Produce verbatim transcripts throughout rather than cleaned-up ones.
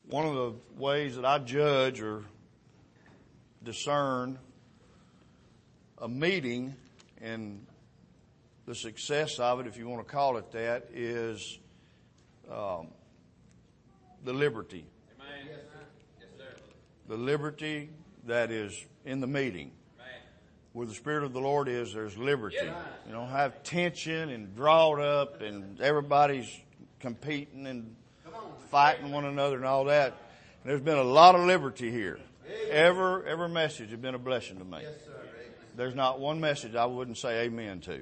One of the ways that I judge or discern a meeting and the success of it, if you want to call it that, is um, the liberty. Amen. Yes, sir. The liberty that is in the meeting. Amen. Where the Spirit of the Lord is, there's liberty. Yes. You don't have tension and drawed up and everybody's competing and fighting one another and all that. And there's been a lot of liberty here. Every, every message has been a blessing to me. Yes, sir. There's not one message I wouldn't say amen to.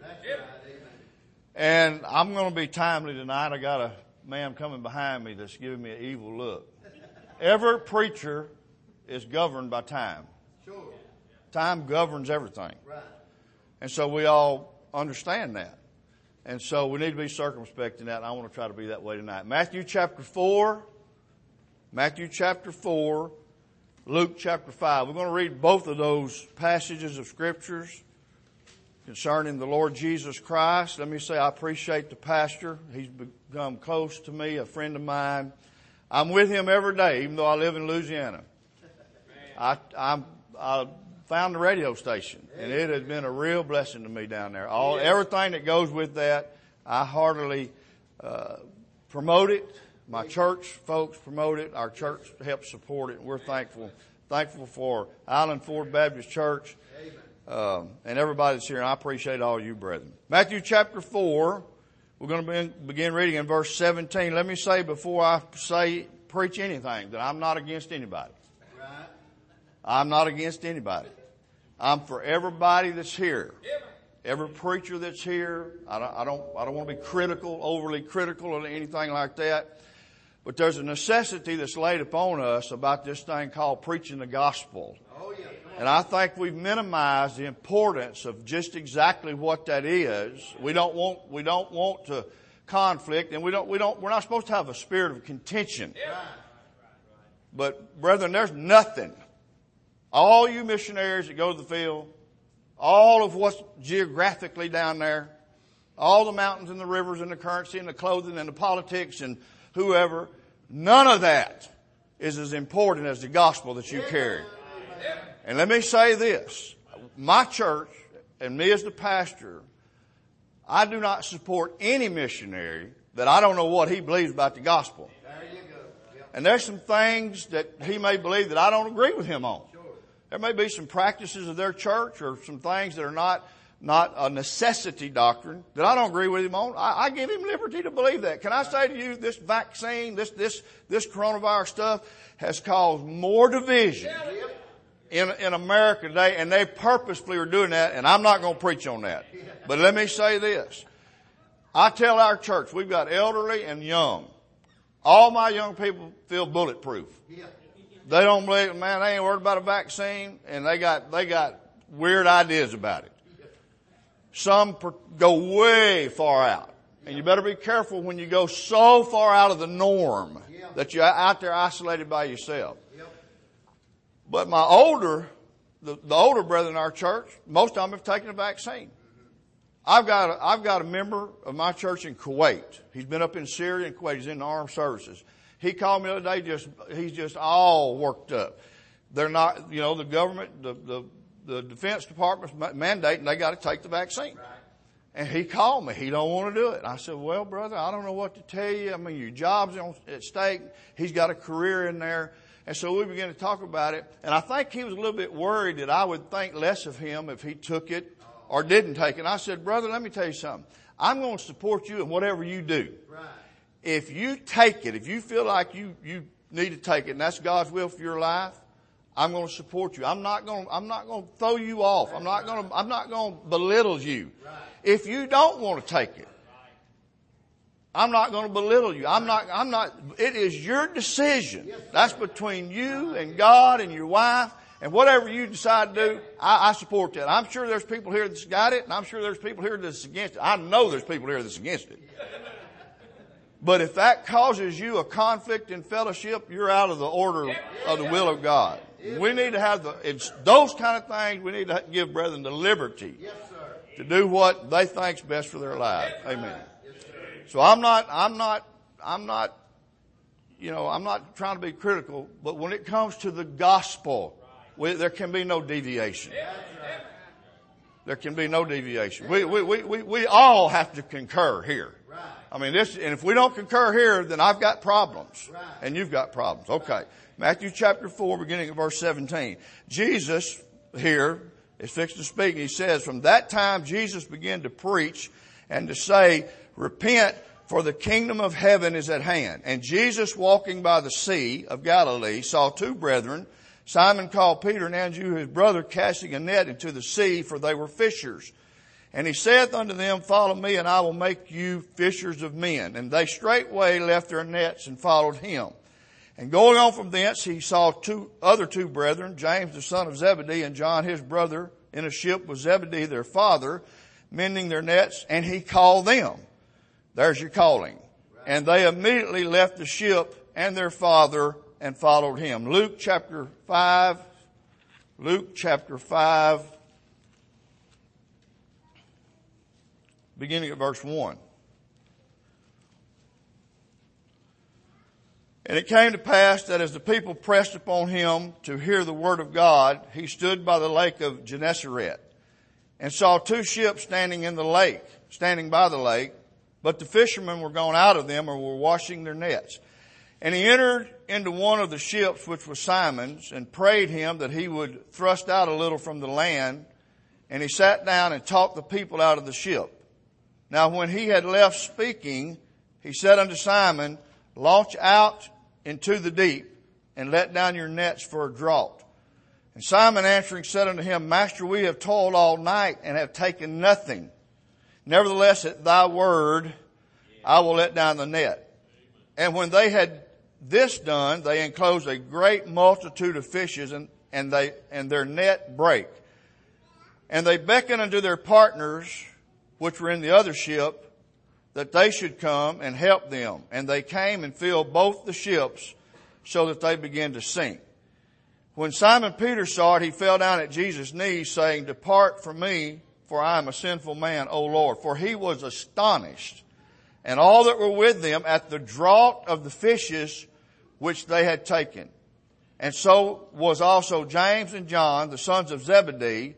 And I'm going to be timely tonight. I got a man coming behind me that's giving me an evil look. Every preacher is governed by time. Sure. Time governs everything. Right. And so we all understand that. And so we need to be circumspect in that, and I want to try to be that way tonight. Matthew chapter four, Matthew chapter four, Luke chapter five. We're going to read both of those passages of scriptures concerning the Lord Jesus Christ. Let me say I appreciate the pastor. He's become close to me, a friend of mine. I'm with him every day, even though I live in Louisiana. I, I'm, I found the radio station, and it has been a real blessing to me down there. All everything that goes with that, I heartily uh, promote it. My church folks promote it. Our church helps support it. We're thankful, thankful for Island Ford Baptist Church um, and everybody that's here. And I appreciate all you brethren. Matthew chapter four. We're going to begin reading in verse seventeen. Let me say before I say preach anything that I'm not against anybody. I'm not against anybody. I'm for everybody that's here. Every preacher that's here. I don't, I don't, I don't want to be critical, overly critical or anything like that. But there's a necessity that's laid upon us about this thing called preaching the gospel. Oh, yeah. And I think we've minimized the importance of just exactly what that is. We don't want, we don't want to conflict, and we don't, we don't, we're not supposed to have a spirit of contention. But brethren, there's nothing. All you missionaries that go to the field, all of what's geographically down there, all the mountains and the rivers and the currency and the clothing and the politics and whoever, none of that is as important as the gospel that you carry. And let me say this, my church and me as the pastor, I do not support any missionary that I don't know what he believes about the gospel. And there's some things that he may believe that I don't agree with him on. There may be some practices of their church or some things that are not not a necessity doctrine that I don't agree with him on. I, I give him liberty to believe that. Can I say to you, this vaccine, this this this coronavirus stuff has caused more division in in America today, and they purposefully are doing that, and I'm not going to preach on that. But let me say this. I tell our church, we've got elderly and young. All my young people feel bulletproof. They don't believe, man, they ain't worried about a vaccine, and they got, they got weird ideas about it. Some per, go way far out. And you better be careful when you go so far out of the norm that you're out there isolated by yourself. But my older, the, the older brethren in our church, most of them have taken a vaccine. I've got a, I've got a member of my church in Kuwait. He's been up in Syria and Kuwait. He's in the armed services. He called me the other day, just, he's just all worked up. They're not, you know, the government, the, the, the Defense Department's mandating they got to take the vaccine. Right. And he called me. He don't want to do it. I said, well, brother, I don't know what to tell you. I mean, your job's on, at stake. He's got a career in there. And so we began to talk about it. And I think he was a little bit worried that I would think less of him if he took it or didn't take it. And I said, brother, let me tell you something. I'm going to support you in whatever you do. Right. If you take it, if you feel like you, you need to take it, and that's God's will for your life, I'm going to support you. I'm not going to, I'm not going to throw you off. I'm not going to, I'm not going to belittle you. If you don't want to take it, I'm not going to belittle you. I'm not, I'm not, it is your decision. That's between you and God and your wife. And whatever you decide to do, I, I support that. I'm sure there's people here that's got it, and I'm sure there's people here that's against it. I know there's people here that's against it. But if that causes you a conflict in fellowship, you're out of the order of the will of God. We need to have the, it's those kind of things, we need to give brethren the liberty to do what they think's best for their life. Amen. So I'm not, I'm not, I'm not you know, I'm not trying to be critical, but when it comes to the gospel, we, there can be no deviation. There can be no deviation. We, we, we, we, we all have to concur here. I mean, this, and if we don't concur here, then I've got problems. And you've got problems. Okay. Matthew chapter four, beginning of verse seventeen. Jesus here is fixed to speak. He says, from that time Jesus began to preach and to say, repent, for the kingdom of heaven is at hand. And Jesus, walking by the sea of Galilee, saw two brethren, Simon called Peter and Andrew his brother, casting a net into the sea, for they were fishers. And he saith unto them, follow me, and I will make you fishers of men. And they straightway left their nets and followed him. And going on from thence, he saw two other two brethren, James the son of Zebedee and John his brother, in a ship with Zebedee their father, mending their nets, and he called them. There's your calling. And they immediately left the ship and their father and followed him. Luke chapter five, Luke chapter five, beginning at verse one. And it came to pass that as the people pressed upon him to hear the word of God, he stood by the lake of Gennesaret and saw two ships standing in the lake, standing by the lake, but the fishermen were gone out of them and were washing their nets. And he entered into one of the ships, which was Simon's, and prayed him that he would thrust out a little from the land. And he sat down and taught the people out of the ship. Now when he had left speaking, he said unto Simon, launch out into the deep and let down your nets for a draught. And Simon answering said unto him, Master, we have toiled all night and have taken nothing. Nevertheless, at thy word, I will let down the net. And when they had this done, they enclosed a great multitude of fishes, and, and they, and their net brake. And they beckoned unto their partners, which were in the other ship, that they should come and help them. And they came and filled both the ships, so that they began to sink. When Simon Peter saw it, he fell down at Jesus' knees, saying, depart from me, for I am a sinful man, O Lord. For he was astonished, and all that were with them, at the draught of the fishes which they had taken. And so was also James and John, the sons of Zebedee,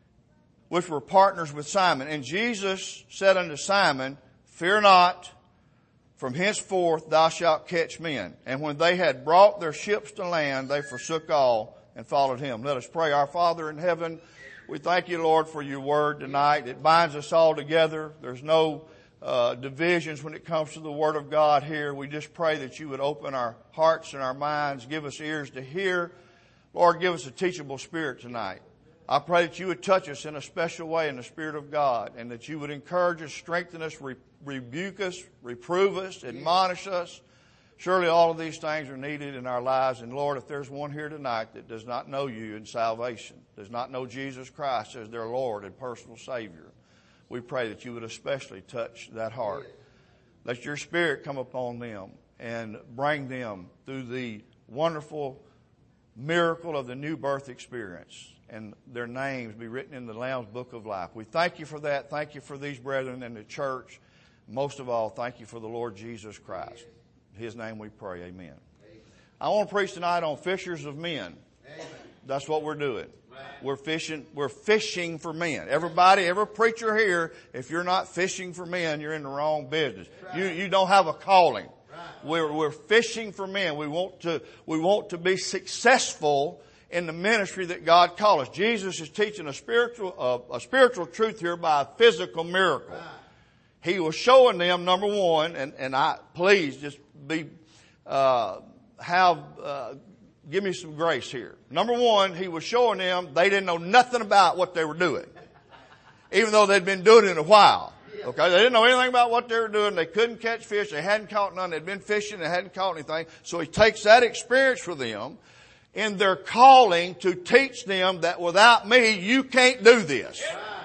which were partners with Simon. And Jesus said unto Simon, fear not, from henceforth thou shalt catch men. And when they had brought their ships to land, they forsook all and followed him. Let us pray. Our Father in heaven, we thank you, Lord, for your word tonight. It binds us all together. There's no uh, divisions when it comes to the word of God here. We just pray that you would open our hearts and our minds, give us ears to hear. Lord, give us a teachable spirit tonight. I pray that you would touch us in a special way in the Spirit of God, and that you would encourage us, strengthen us, re- rebuke us, reprove us, admonish us. Surely all of these things are needed in our lives. And Lord, if there's one here tonight that does not know you in salvation, does not know Jesus Christ as their Lord and personal Savior, we pray that you would especially touch that heart. Let your Spirit come upon them and bring them through the wonderful miracle of the new birth experience, and their names be written in the Lamb's Book of Life. We thank you for that. Thank you for these brethren in the church. Most of all, thank you for the Lord Jesus Christ. In his name we pray. Amen. Amen. I want to preach tonight on fishers of men. Amen. That's what we're doing. Right. We're fishing, we're fishing for men. Everybody, every preacher here, if you're not fishing for men, you're in the wrong business. Right. You, you don't have a calling. Right. We're, we're fishing for men. We want to, we want to be successful in the ministry that God called us. Jesus is teaching a spiritual, uh, a spiritual truth here by a physical miracle. Right. He was showing them, number one, and, and I, please just be, uh, have, uh, give me some grace here. Number one, he was showing them they didn't know nothing about what they were doing, even though they'd been doing it a while. Okay, they didn't know anything about what they were doing. They couldn't catch fish. They hadn't caught none. They'd been fishing. They hadn't caught anything. So he takes that experience for them in their calling to teach them that without me, you can't do this.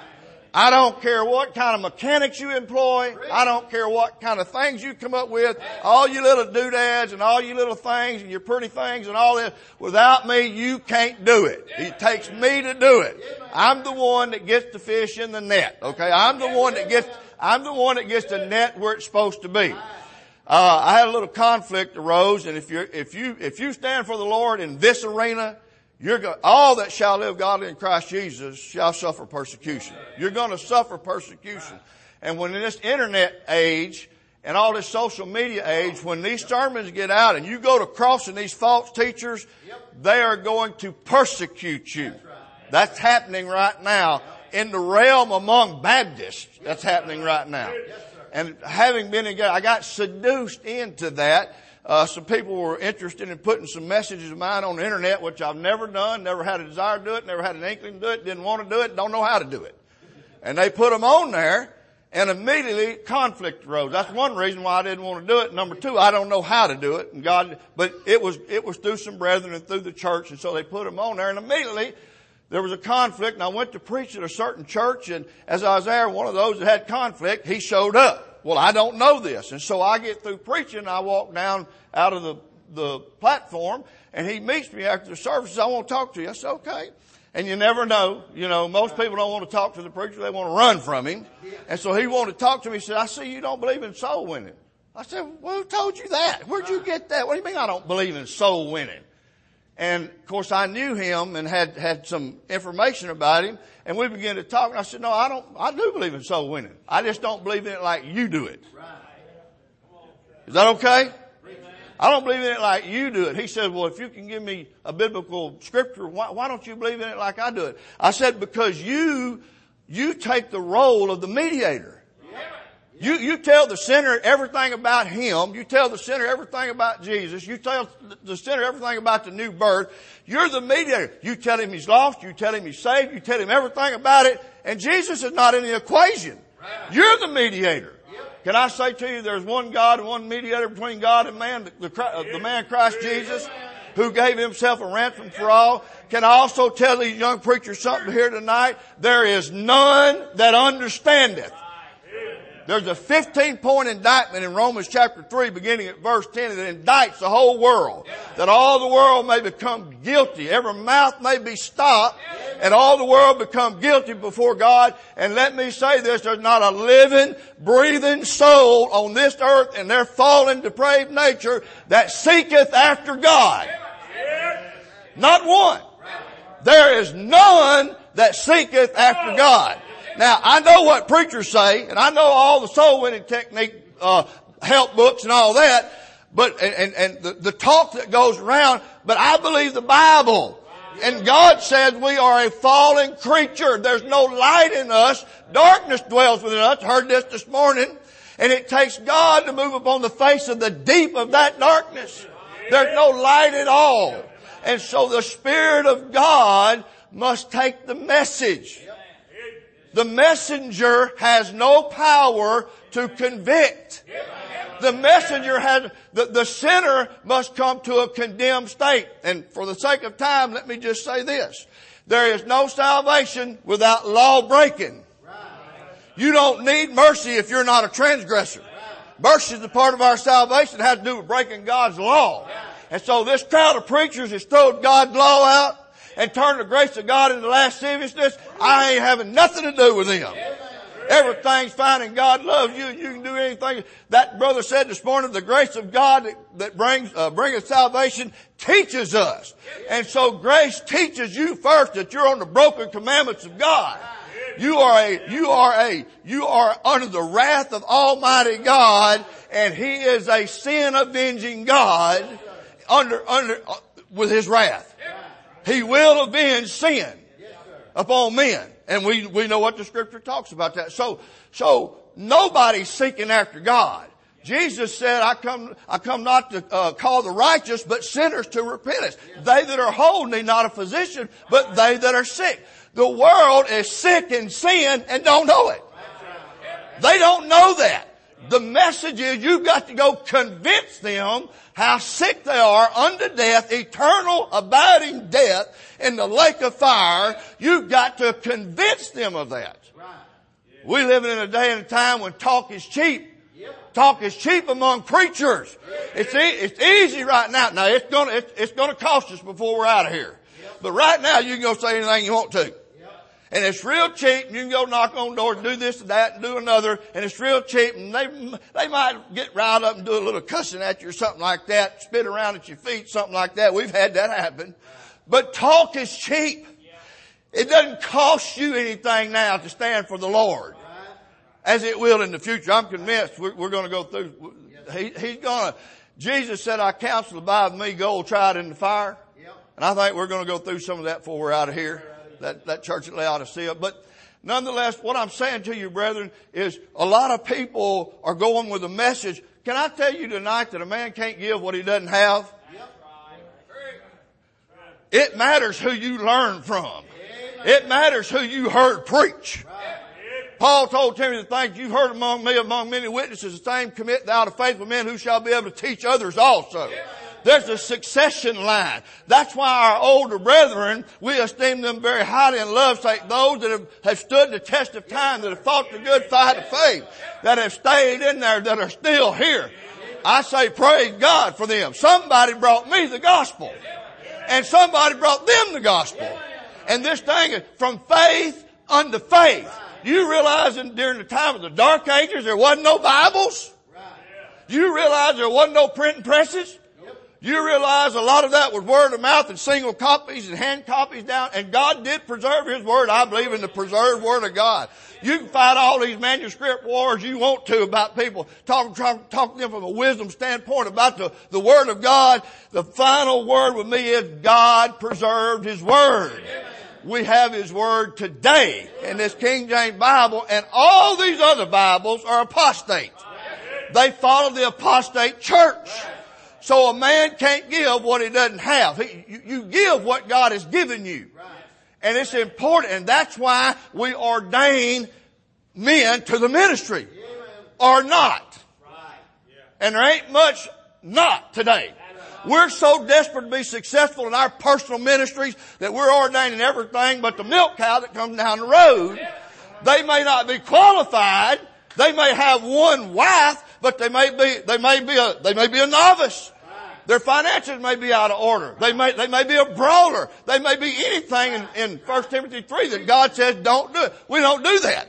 I don't care what kind of mechanics you employ. I don't care what kind of things you come up with. All you little doodads and all you little things and your pretty things and all this. Without me, you can't do it. It takes me to do it. I'm the one that gets the fish in the net. Okay. I'm the one that gets, I'm the one that gets the net where it's supposed to be. Uh, I had a little conflict arose, and if you if you if you stand for the Lord in this arena, you're go, all that shall live godly in Christ Jesus shall suffer persecution. You're going to suffer persecution, and when in this internet age and all this social media age, when these sermons get out and you go to crossing these false teachers, they are going to persecute you. That's happening right now in the realm among Baptists. That's happening right now. And having been engaged, I got seduced into that. Uh, some people were interested in putting some messages of mine on the internet, which I've never done, never had a desire to do it, never had an inkling to do it, didn't want to do it, don't know how to do it. And they put them on there, and immediately conflict arose. That's one reason why I didn't want to do it. Number two, I don't know how to do it. And God, but it was, it was through some brethren and through the church, and so they put them on there, and immediately there was a conflict, and I went to preach at a certain church, and as I was there, one of those that had conflict, he showed up. Well, I don't know this. And so I get through preaching, and I walk down out of the, the platform, and he meets me after the service. Says, I want to talk to you. I said, okay. And you never know. You know, most people don't want to talk to the preacher. They want to run from him. And so he wanted to talk to me. He said, I see you don't believe in soul winning. I said, well, who told you that? Where'd you get that? What do you mean I don't believe in soul winning? And of course I knew him and had, had some information about him, and we began to talk, and I said, no, I don't, I do believe in soul winning. I just don't believe in it like you do it. Is that okay? I don't believe in it like you do it. He said, well, if you can give me a biblical scripture, why, why don't you believe in it like I do it? I said, because you, you take the role of the mediator. You, you tell the sinner everything about him. You tell the sinner everything about Jesus. You tell the sinner everything about the new birth. You're the mediator. You tell him he's lost. You tell him he's saved. You tell him everything about it. And Jesus is not in the equation. You're the mediator. Can I say to you, there's one God and one mediator between God and man, the, the, the man Christ Jesus, who gave himself a ransom for all. Can I also tell these young preachers something here tonight? There is none that understandeth. There's a fifteen point indictment in Romans chapter three, beginning at verse ten, that indicts the whole world, that all the world may become guilty. Every mouth may be stopped, and all the world become guilty before God. And let me say this, there's not a living, breathing soul on this earth in their fallen, depraved nature that seeketh after God. Not one. There is none that seeketh after God. Now, I know what preachers say, and I know all the soul winning technique, uh, help books and all that, but, and, and the, the talk that goes around, but I believe the Bible. And God says we are a fallen creature. There's no light in us. Darkness dwells within us. Heard this this morning. And it takes God to move upon the face of the deep of that darkness. There's no light at all. And so the Spirit of God must take the message. The messenger has no power to convict. The messenger has, the, the sinner must come to a condemned state. And for the sake of time, let me just say this. There is no salvation without law breaking. You don't need mercy if you're not a transgressor. Mercy is a part of our salvation. It has to do with breaking God's law. And so this crowd of preachers has thrown God's law out and turned the grace of God into lasciviousness. I ain't having nothing to do with them. Everything's fine and God loves you and you can do anything. That brother said this morning, the grace of God that, that brings, uh, bringeth salvation teaches us. And so grace teaches you first that you're on the broken commandments of God. You are a, you are a, you are under the wrath of Almighty God, and He is a sin avenging God under, under, uh, with His wrath. He will avenge sin upon men. And we, we know what the scripture talks about that. So, so nobody's seeking after God. Jesus said, I come, I come not to uh, call the righteous, but sinners to repentance. They that are whole need not a physician, but they that are sick. The world is sick in sin and don't know it. They don't know that. The message is you've got to go convince them how sick they are unto death, eternal abiding death in the lake of fire. You've got to convince them of that. We're living in a day and a time when talk is cheap. Talk is cheap among preachers. It's, e- it's easy right now. Now it's gonna, it's, it's gonna cost us before we're out of here. But right now you can go say anything you want to. And it's real cheap, and you can go knock on doors and do this and that and do another, and it's real cheap, and they, they might get riled up and do a little cussing at you or something like that, spit around at your feet, something like that. We've had that happen. But talk is cheap. It doesn't cost you anything now to stand for the Lord, as it will in the future. I'm convinced we're, we're going to go through. He, he's going to, Jesus said, I counsel abide with me, gold tried in the fire. And I think we're going to go through some of that before we're out of here. That, that church at Laodicea. But nonetheless, what I'm saying to you, brethren, is a lot of people are going with a message. Can I tell you tonight that a man can't give what he doesn't have? It matters who you learn from. It matters who you heard preach. Paul told Timothy, the things you've heard among me, among many witnesses, the same commit thou to faithful men who shall be able to teach others also. There's a succession line. That's why our older brethren, we esteem them very highly and love, say those that have, have stood the test of time, that have fought the good fight of faith, that have stayed in there, that are still here. I say praise God for them. Somebody brought me the gospel. And somebody brought them the gospel. And this thing is from faith unto faith. You realize that during the time of the Dark Ages there wasn't no Bibles? You realize there wasn't no printing presses? You realize a lot of that was word of mouth and single copies and hand copies down. And God did preserve His Word. I believe in the preserved Word of God. You can fight all these manuscript wars you want to about people. Talk, talk, talk to them from a wisdom standpoint about the, the Word of God. The final word with me is God preserved His Word. We have His Word today in this King James Bible. And all these other Bibles are apostate. They follow the apostate church. So a man can't give what he doesn't have. He, you, you give what God has given you. And it's important. And that's why we ordain men to the ministry. Or not. And there ain't much not today. We're so desperate to be successful in our personal ministries that we're ordaining everything but the milk cow that comes down the road. They may not be qualified. They may have one wife, but they may be, they may be a, they may be a novice. Their finances may be out of order. They may, they may be a brawler. They may be anything in, in First Timothy three that God says don't do it. We don't do that.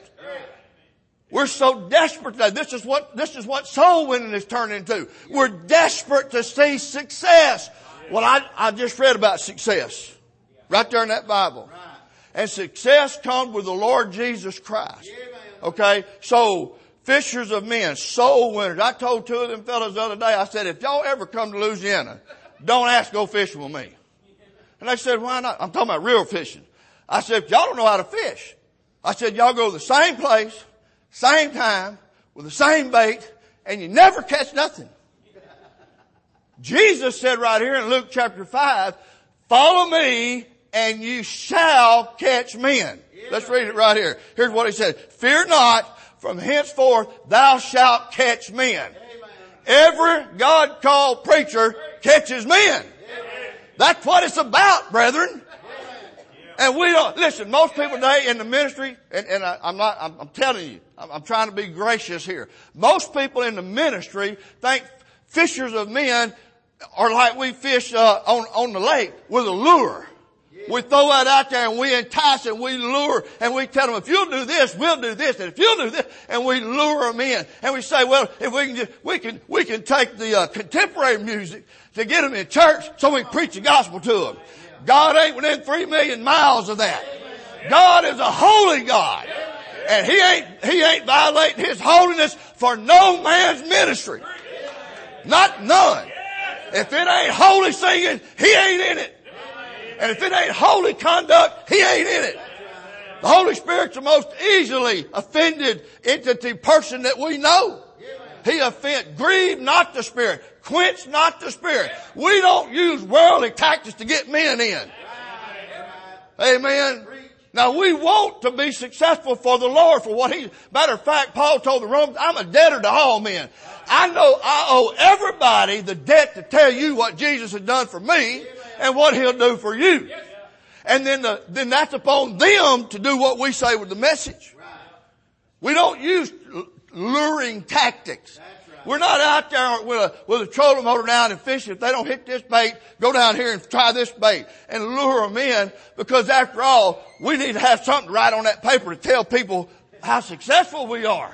We're so desperate today. This is what, this is what soul winning has turned into. We're desperate to see success. Well, I, I just read about success. Right there in that Bible. And success comes with the Lord Jesus Christ. Okay? So, fishers of men, soul winners. I told two of them fellas the other day, I said, if y'all ever come to Louisiana, don't ask to go fishing with me. And they said, why not? I'm talking about real fishing. I said, if y'all don't know how to fish, I said, y'all go to the same place, same time, with the same bait, and you never catch nothing. Jesus said right here in Luke chapter five, follow me and you shall catch men. Let's read it right here. Here's what he said. Fear not, from henceforth thou shalt catch men. Every God-called preacher catches men. That's what it's about, brethren. And we don't, listen, most people today in the ministry, and, and I, I'm not, I'm, I'm telling you, I'm, I'm trying to be gracious here. Most people in the ministry think fishers of men are like we fish uh, on, on the lake with a lure. We throw that out there and we entice and we lure and we tell them, if you'll do this, we'll do this. And if you'll do this, and we lure them in. And we say, well, if we can just, we can, we can take the uh, contemporary music to get them in church so we can preach the gospel to them. God ain't within three million miles of that. God is a holy God. And He ain't, He ain't violating His holiness for no man's ministry. Not none. If it ain't holy singing, He ain't in it. And if it ain't holy conduct, He ain't in it. The Holy Spirit's the most easily offended entity person that we know. He offends. Grieve not the Spirit. Quench not the Spirit. We don't use worldly tactics to get men in. Amen. Now we want to be successful for the Lord for what He, matter of fact, Paul told the Romans, I'm a debtor to all men. I know I owe everybody the debt to tell you what Jesus has done for me and what He'll do for you. And then the, then that's upon them to do what we say with the message. We don't use luring tactics. We're not out there with a, with a trolling motor down and fishing. If they don't hit this bait, go down here and try this bait and lure them in, because after all, we need to have something to write on that paper to tell people how successful we are.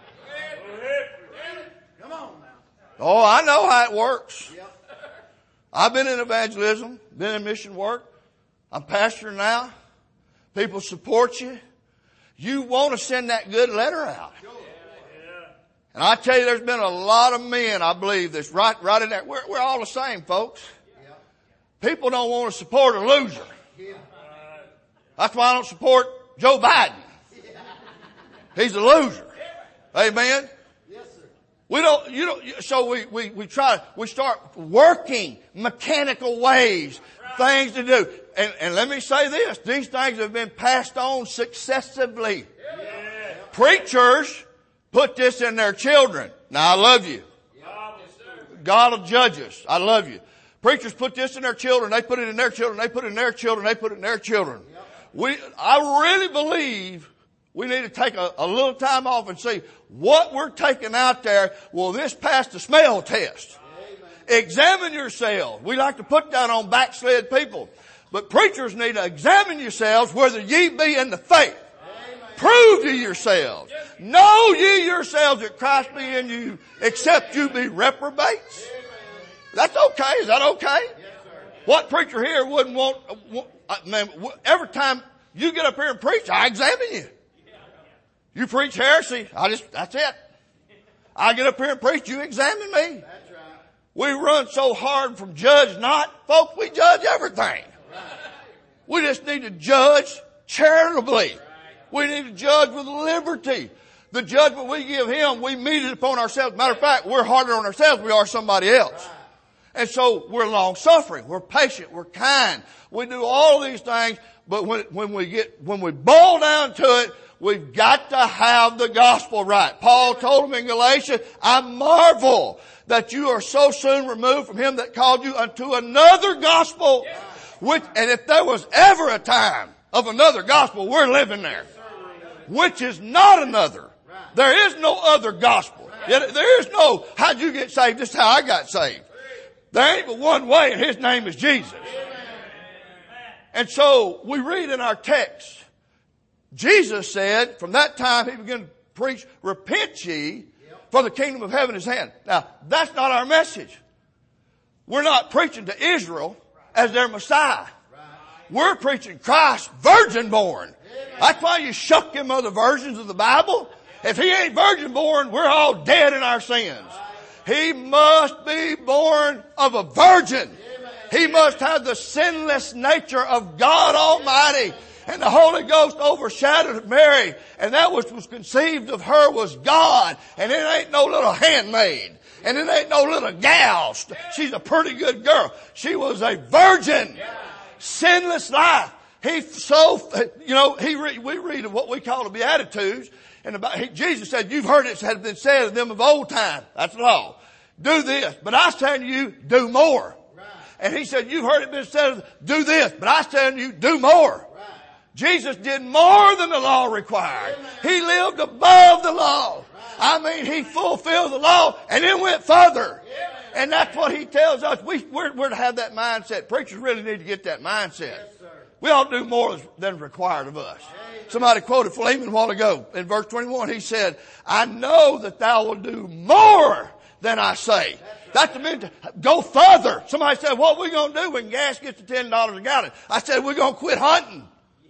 Come on now. Oh, I know how it works. I've been in evangelism, been in mission work. I'm pastor now. People support you. You want to send that good letter out. And I tell you, there's been a lot of men, I believe, that's right, right in there. We're, we're all the same, folks. People don't want to support a loser. That's why I don't support Joe Biden. He's a loser. Amen. Yes, sir. We don't, you don't, so we, we, we try, we start working mechanical ways, things to do. And, and let me say this, these things have been passed on successively. Yeah. Preachers put this in their children. Now I love you. God will judge us. I love you. Preachers put this in their children. They put it in their children. They put it in their children. They put it in their children. We, I really believe we need to take a, a little time off and see what we're taking out there. Will this pass the smell test? Amen. Examine yourselves. We like to put that on backslid people. But preachers need to examine yourselves whether ye be in the faith. Prove to yourselves. Know ye yourselves that Christ be in you, except you be reprobates. That's okay. Is that okay? What preacher here wouldn't want, man, every time you get up here and preach, I examine you. You preach heresy, I just, that's it. I get up here and preach, you examine me. We run so hard from judge not. Folks, we judge everything. We just need to judge charitably. We need to judge with liberty. The judgment we give him, we meet it upon ourselves. Matter of fact, we're harder on ourselves than we are somebody else. And so we're long suffering, we're patient, we're kind. We do all these things, but when, when we get, when we boil down to it, we've got to have the gospel right. Paul told them in Galatia, I marvel that you are so soon removed from him that called you unto another gospel. Which, and if there was ever a time of another gospel, we're living there. Which is not another. There is no other gospel. There is no, how'd you get saved? This is how I got saved. There ain't but one way, and his name is Jesus. And so we read in our text, Jesus said, from that time he began to preach, repent ye, for the kingdom of heaven is at hand. Now, that's not our message. We're not preaching to Israel as their Messiah. We're preaching Christ, virgin born. That's why you shuck them other versions of the Bible. If he ain't virgin born, we're all dead in our sins. He must be born of a virgin. He must have the sinless nature of God Almighty. And the Holy Ghost overshadowed Mary. And that which was conceived of her was God. And it ain't no little handmaid. And it ain't no little gal. She's a pretty good girl. She was a virgin. Sinless life. He so, you know, he re, we read of what we call the Beatitudes. And about, he, Jesus said, you've heard it had been said of them of old time. That's law. Do this. But I say to you, do more. Right. And he said, you've heard it been said, do this. But I say to you, do more. Right. Jesus did more than the law required. Amen. He lived above the law. Right. I mean, he fulfilled the law and then went further. Amen. And that's what he tells us. We, we're, we're to have that mindset. Preachers really need to get that mindset. Yes, we ought to do more than required of us. Amen. Somebody quoted Philemon a while ago in verse twenty-one. He said, I know that thou will do more than I say. That's the mean to go further. Somebody said, what are we going to do when gas gets to ten dollars a gallon? I said, we're going to quit hunting.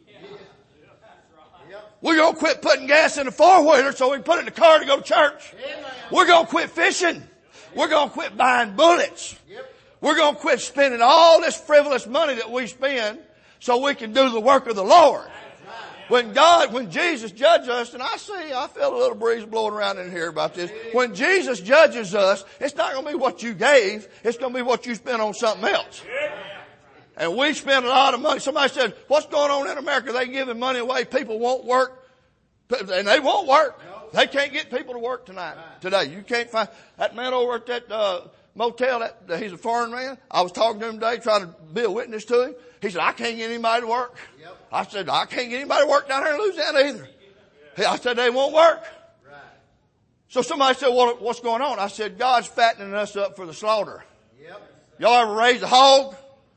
We're going to quit putting gas in the four-wheeler so we can put it in the car to go to church. We're going to quit fishing. We're going to quit buying bullets. We're going to quit spending all this frivolous money that we spend so we can do the work of the Lord. When God, when Jesus judges us, and I see, I feel a little breeze blowing around in here about this. When Jesus judges us, it's not going to be what you gave. It's going to be what you spent on something else. And we spend a lot of money. Somebody said, what's going on in America? They giving money away. People won't work. And they won't work. They can't get people to work tonight, today. You can't find, that man over at that, uh, motel, that, uh, he's a foreign man. I was talking to him today, trying to be a witness to him. He said, I can't get anybody to work. Yep. I said, I can't get anybody to work down here in Louisiana either. I said, they won't work. Right. So somebody said, well, what's going on? I said, God's fattening us up for the slaughter. Yep. Y'all ever raise a hog?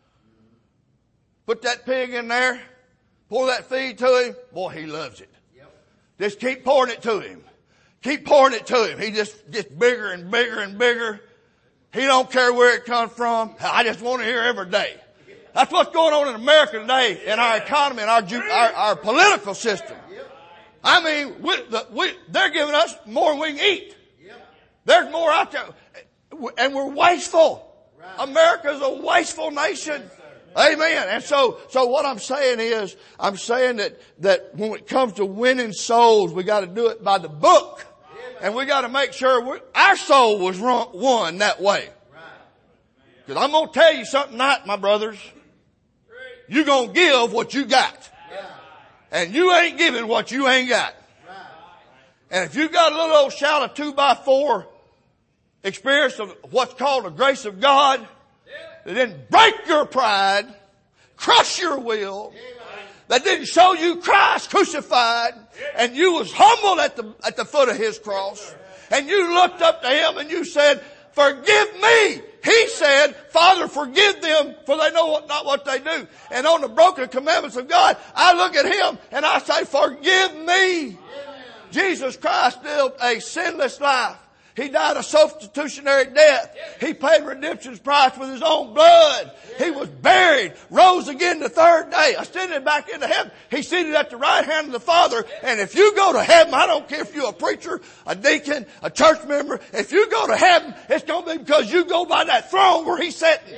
Put that pig in there, pour that feed to him. Boy, he loves it. Yep. Just keep pouring it to him. Keep pouring it to him. He just gets bigger and bigger and bigger. He don't care where it comes from. I just want to hear every day. That's what's going on in America today in our economy and our, our, our political system. I mean, we, the, we, they're giving us more than we can eat. There's more out there. And we're wasteful. America's a wasteful nation. Amen. And so, so what I'm saying is, I'm saying that, that when it comes to winning souls, we got to do it by the book. And we got to make sure we, our soul was run, won that way. Because I'm going to tell you something tonight, my brothers. You're going to give what you got. And you ain't giving what you ain't got. And if you got a little old shout of two by four experience of what's called the grace of God, that didn't break your pride, crush your will, that didn't show you Christ crucified, and you was humbled at the, at the foot of His cross, and you looked up to Him and you said, forgive me. He said, Father, forgive them, for they know what, not what they do. And on the broken commandments of God, I look at Him and I say, forgive me. Amen. Jesus Christ lived a sinless life. He died a substitutionary death. He paid redemption's price with His own blood. He was buried, rose again the third day, ascended back into heaven. He's seated at the right hand of the Father. And if you go to heaven, I don't care if you're a preacher, a deacon, a church member, if you go to heaven, it's going to be because you go by that throne where He's sitting.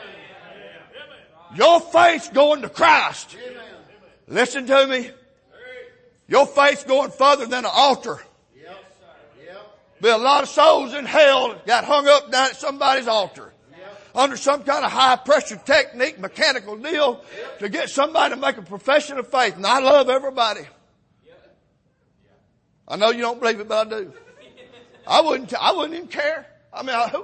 Your faith's going to Christ. Listen to me. Your faith's going further than an altar. Be a lot of souls in hell got hung up down at somebody's altar. Yep. Under some kind of high pressure technique, mechanical deal, yep, to get somebody to make a profession of faith. And I love everybody. Yep. I know you don't believe it, but I do. I wouldn't, I wouldn't even care. I mean, I,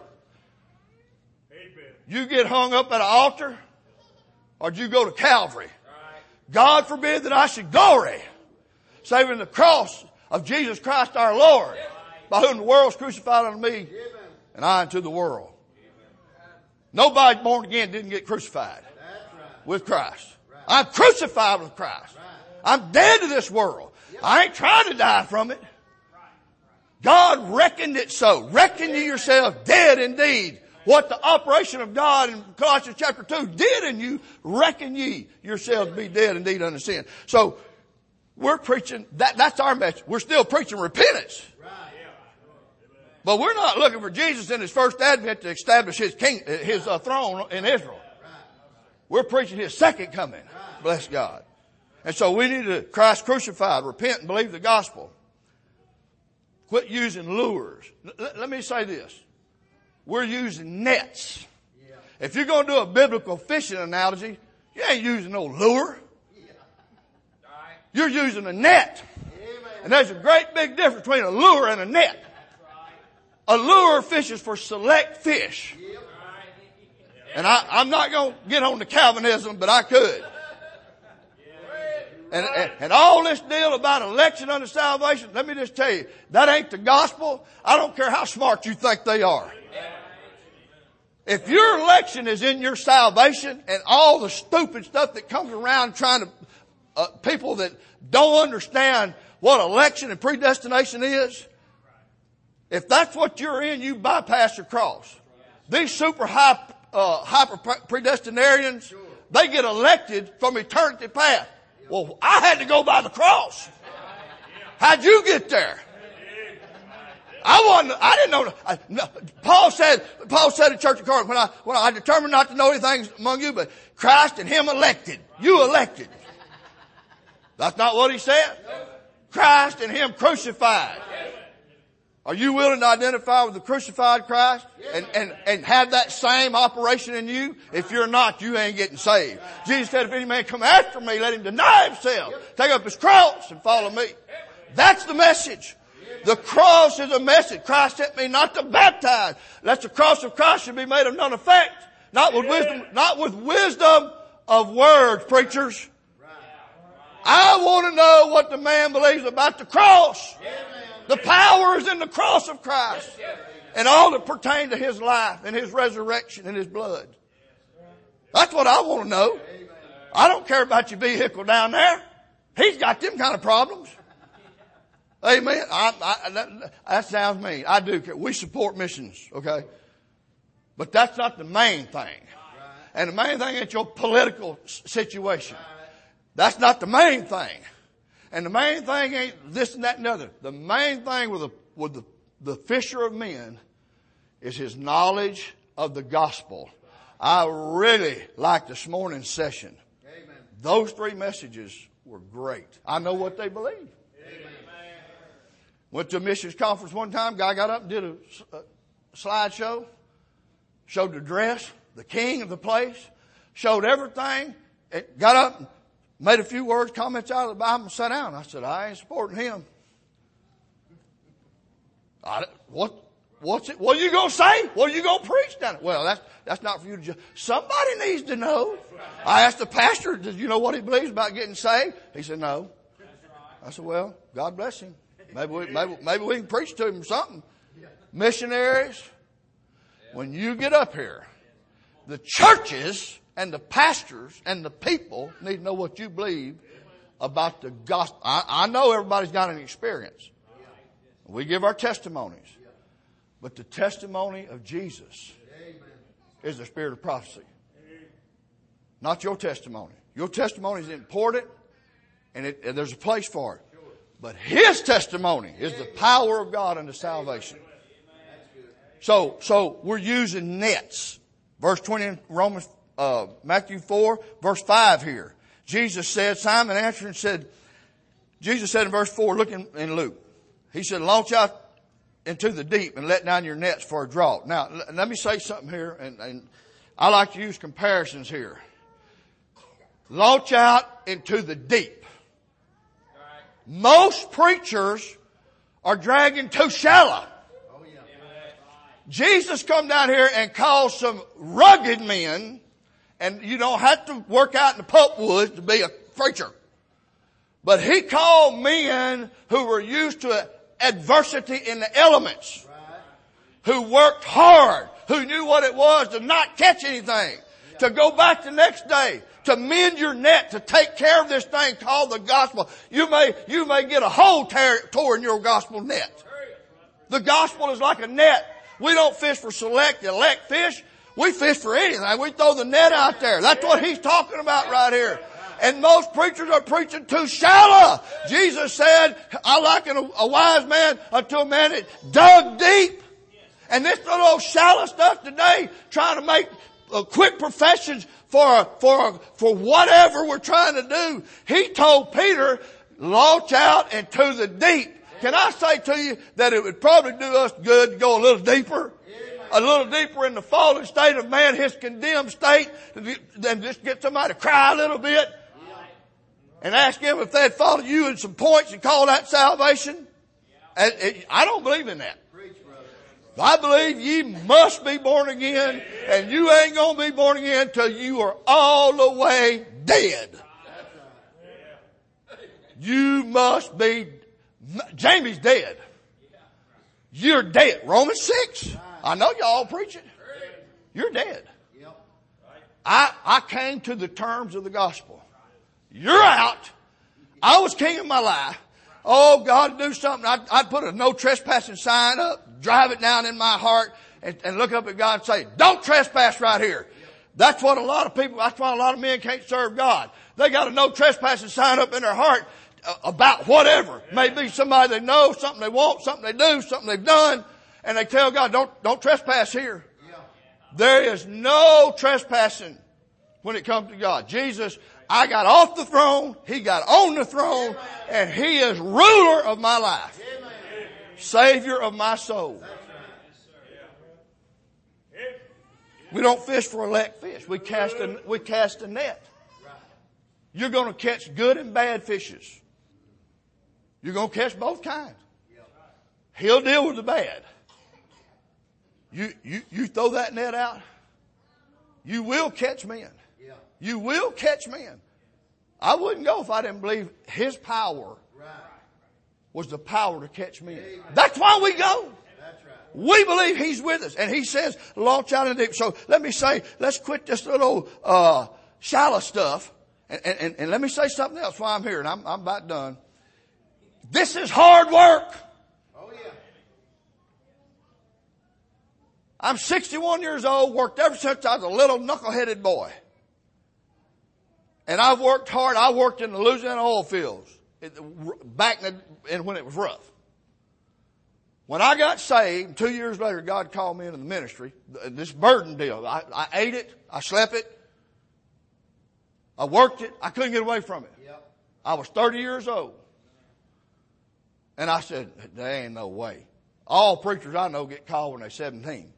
you get hung up at an altar, or do you go to Calvary? Right. God forbid that I should glory, saving the cross of Jesus Christ our Lord. Yep. By whom the world is crucified unto me, Amen, and I unto the world. Amen. Nobody born again didn't get crucified. Right. With Christ. Right. I'm crucified with Christ. Right. I'm dead to this world. Yep. I ain't trying to die from it. God reckoned it so. Reckon ye yourselves dead indeed. What the operation of God in Colossians chapter two did in you, reckon ye yourselves be dead indeed unto sin. So we're preaching, that, that's our message. We're still preaching repentance. But we're not looking for Jesus in His first advent to establish His king, His uh, throne in Israel. We're preaching His second coming. Bless God. And so we need to, Christ crucified, repent and believe the gospel. Quit using lures. L- let me say this. We're using nets. If you're going to do a biblical fishing analogy, you ain't using no lure. You're using a net. And there's a great big difference between a lure and a net. A lure fishes for select fish. And I, I'm not going to get on to Calvinism, but I could. And, and, and all this deal about election under salvation, let me just tell you, that ain't the gospel. I don't care how smart you think they are. If your election is in your salvation and all the stupid stuff that comes around trying to, uh, people that don't understand what election and predestination is, if that's what you're in, you bypass your cross. These super high, uh, hyper predestinarians, they get elected from eternity past. Well, I had to go by the cross. How'd you get there? I wasn't, I didn't know. I, no, Paul said, Paul said in Church of Corinth, when I, when I determined not to know anything among you, but Christ and Him elected. You elected. That's not what he said. Christ and Him crucified. Are you willing to identify with the crucified Christ and, and, and have that same operation in you? If you're not, you ain't getting saved. Jesus said, if any man come after me, let him deny himself, take up his cross and follow me. That's the message. The cross is a message. Christ sent me not to baptize. Lest the cross of Christ should be made of none effect. Not with wisdom, not with wisdom of words, preachers. I want to know what the man believes about the cross. The power is in the cross of Christ and all that pertained to His life and His resurrection and His blood. That's what I want to know. I don't care about your vehicle down there. He's got them kind of problems. Amen. I, I, that, that sounds mean. I do care. We support missions, okay? But that's not the main thing. And the main thing ain't your political situation. That's not the main thing. And the main thing ain't this and that and the other. The main thing with the, with the, the fisher of men is his knowledge of the gospel. I really liked this morning's session. Amen. Those three messages were great. I know what they believe. Amen. Went to a missions conference one time. Guy got up and did a, a slideshow. Showed the dress, the king of the place. Showed everything. It got up and made a few words, comments out of the Bible and sat down. I said, I ain't supporting him. I, what? What's it? What are you going to say? What are you going to preach down it? Well, that's, that's not for you to just, somebody needs to know. I asked the pastor, did you know what he believes about getting saved? He said, no. I said, well, God bless him. Maybe we, maybe, maybe we can preach to him something. Missionaries, when you get up here, the churches and the pastors and the people need to know what you believe about the gospel. I, I know everybody's got an experience. We give our testimonies. But the testimony of Jesus is the spirit of prophecy. Not your testimony. Your testimony is important and, it, and there's a place for it. But His testimony is the power of God unto salvation. So, so we're using nets. Verse twenty in Romans, uh, Matthew four, verse five here. Jesus said, Simon answered and said, Jesus said in verse four, look in, in Luke. He said, launch out into the deep and let down your nets for a draught. Now, let me say something here, and, and I like to use comparisons here. Launch out into the deep. Most preachers are dragging too shallow. Jesus come down here and called some rugged men, and you don't have to work out in the pulpwoods to be a preacher. But He called men who were used to adversity in the elements, who worked hard, who knew what it was to not catch anything, to go back the next day, to mend your net, to take care of this thing called the gospel. You may, you may get a hole tear, tore in your gospel net. The gospel is like a net. We don't fish for select, elect fish. We fish for anything. We throw the net out there. That's what He's talking about right here. And most preachers are preaching too shallow. Jesus said, I liken a, a wise man unto a man that dug deep. And this little old shallow stuff today, trying to make uh, quick professions for, for, for whatever we're trying to do. He told Peter, launch out into the deep. Can I say to you that it would probably do us good to go a little deeper? A little deeper in the fallen state of man, his condemned state, than just get somebody to cry a little bit and ask him if they'd follow you in some points and call that salvation. And it, I don't believe in that. I believe ye must be born again, and you ain't going to be born again till you are all the way dead. You must be, Jamie's dead. You're dead. Romans six. I know y'all preach it. You're dead. I, I came to the terms of the gospel. You're out. I was king of my life. Oh, God, do something. I'd, I'd put a no trespassing sign up, drive it down in my heart, and, and look up at God and say, don't trespass right here. That's what a lot of people, that's why a lot of men can't serve God. They got a no trespassing sign up in their heart about whatever. Maybe somebody they know, something they want, something they do, something they've done, and they tell God, don't, don't trespass here. There is no trespassing when it comes to God. Jesus, I got off the throne, He got on the throne, and He is ruler of my life. Savior of my soul. We don't fish for elect fish. We cast a, we cast a net. You're going to catch good and bad fishes. You're going to catch both kinds. He'll deal with the bad. You, you, you throw that net out, you will catch men. You will catch men. I wouldn't go if I didn't believe His power was the power to catch men. That's why we go. We believe He's with us. And He says, launch out in the deep. So let me say, let's quit this little uh shallow stuff. And, and, and let me say something else while I'm here. And I'm, I'm about done. This is hard work. Oh, yeah. I'm sixty-one years old, worked ever since I was a little knuckle-headed boy. And I've worked hard. I worked in the Louisiana oil fields back in, the, in when it was rough. When I got saved, two years later, God called me into the ministry. This burden deal. I, I ate it. I slept it. I worked it. I couldn't get away from it. Yep. I was thirty years old. And I said, there ain't no way. All preachers I know get called when they're seventeen.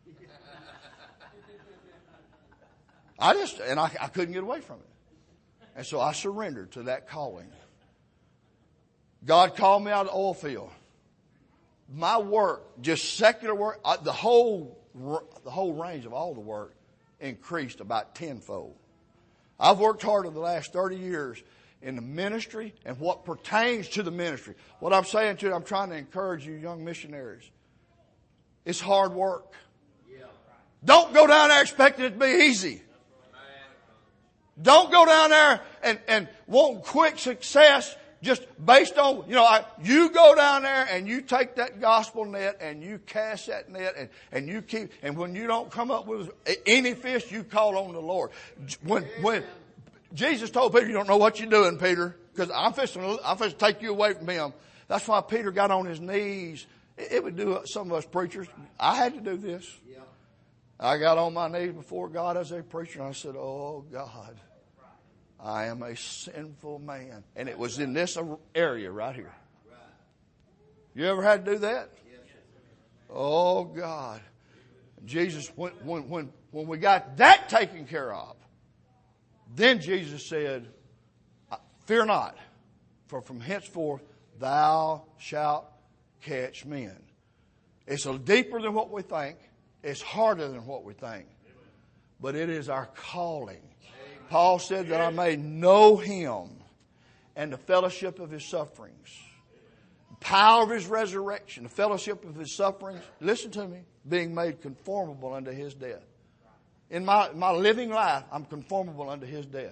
I just, and I, I couldn't get away from it. And so I surrendered to that calling. God called me out of the oil field. My work, just secular work, I, the whole, the whole range of all the work increased about tenfold. I've worked hard in the last thirty years in the ministry and what pertains to the ministry. What I'm saying to you, I'm trying to encourage you young missionaries. It's hard work. Yeah. Don't go down there expecting it to be easy. Don't go down there and, and want quick success just based on, you know, I, you go down there and you take that gospel net and you cast that net and, and you keep, and when you don't come up with any fish, you call on the Lord. When, when Jesus told Peter, you don't know what you're doing, Peter, because I'm fixing, I'm fixing to take you away from him. That's why Peter got on his knees. It, it would do some of us preachers. I had to do this. Yeah. I got on my knees before God as a preacher and I said, oh God, I am a sinful man. And it was in this area right here. You ever had to do that? Oh God. Jesus, when, when, when, when we got that taken care of, then Jesus said, fear not, for from henceforth thou shalt catch men. It's a deeper than what we think. It's harder than what we think. But it is our calling. Paul said that I may know Him and the fellowship of His sufferings. The power of His resurrection, the fellowship of His sufferings. Listen to me. Being made conformable unto His death. In my, my living life, I'm conformable unto His death.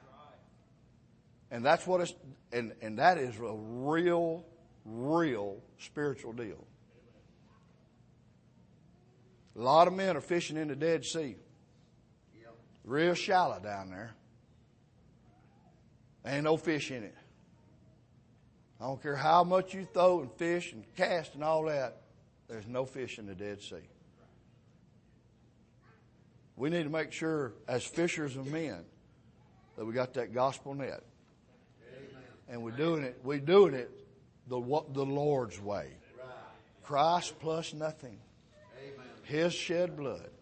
And that's what it's, and, and that is a real, real spiritual deal. A lot of men are fishing in the Dead Sea. Real shallow down there. There ain't no fish in it. I don't care how much you throw and fish and cast and all that. There's no fish in the Dead Sea. We need to make sure as fishers of men that we got that gospel net. And we're doing it, we're doing it the, the Lord's way. Christ plus nothing. His shed blood.